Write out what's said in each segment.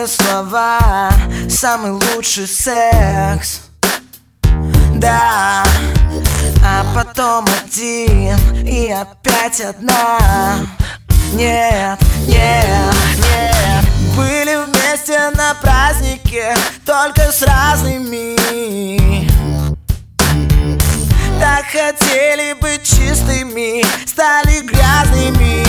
слова, самый лучший секс. Да, а потом один и опять одна. Нет, нет, нет. Были вместе на празднике, только с разными. Так хотели быть чистыми, стали грязными.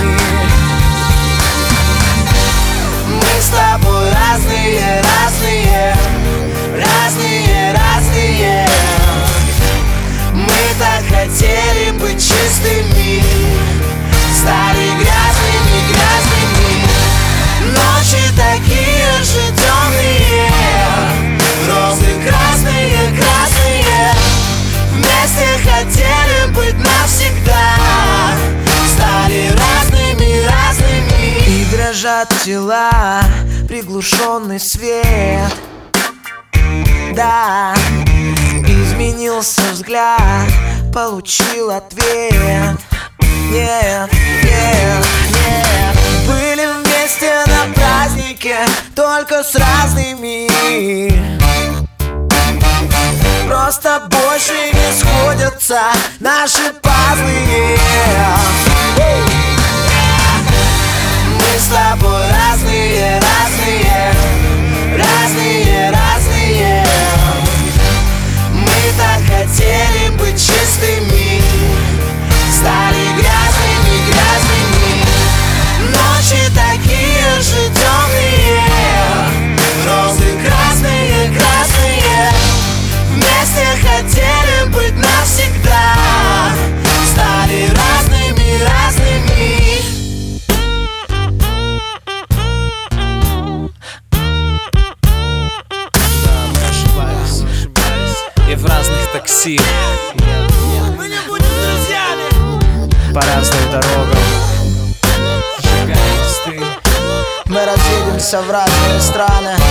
Мы с тобой разные, разные, разные, разные. Мы так хотели быть чистыми, стали грязными, грязными. Ночи такие же темные, розы красные, красные. Вместе хотели быть навсегда, стали разными, разными. И дрожат тела, приглушенный свет. Да, изменился взгляд, получил ответ. Нет, нет, нет. Были вместе на празднике, только с разными. Просто больше не сходятся наши пазлы. Мы с тобой разные, разные, разные, разные. Мы так хотели быть чистыми, стали грязными, грязными. Ночи такие же темные, розы красные, красные. Вместе хотели быть навсегда, стали разными, разными. Да, мы ошибались. И в разных такси. Мы не будем друзьями. По разным дорогам сжигаем мосты. Мы разъедемся в разные страны.